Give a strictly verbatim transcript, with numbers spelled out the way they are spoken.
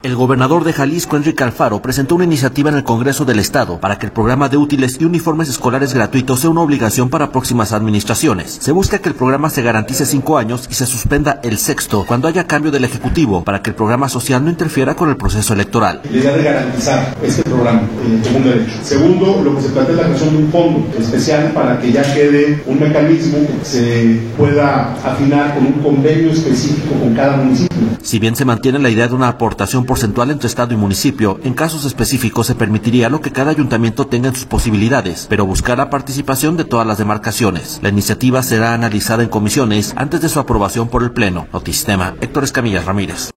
El gobernador de Jalisco, Enrique Alfaro, presentó una iniciativa en el Congreso del Estado para que el programa de útiles y uniformes escolares gratuitos sea una obligación para próximas administraciones. Se busca que el programa se garantice cinco años y se suspenda el sexto cuando haya cambio del Ejecutivo para que el programa social no interfiera con el proceso electoral. La idea de garantizar este programa eh, como un derecho. Segundo, lo que se plantea es la creación de un fondo especial para que ya quede un mecanismo que se pueda afinar con un convenio específico con cada municipio. Si bien se mantiene la idea de una aportación porcentual entre Estado y municipio, en casos específicos se permitiría lo que cada ayuntamiento tenga en sus posibilidades, pero buscar la participación de todas las demarcaciones. La iniciativa será analizada en comisiones antes de su aprobación por el Pleno. Notisistema, Héctor Escamilla Ramírez.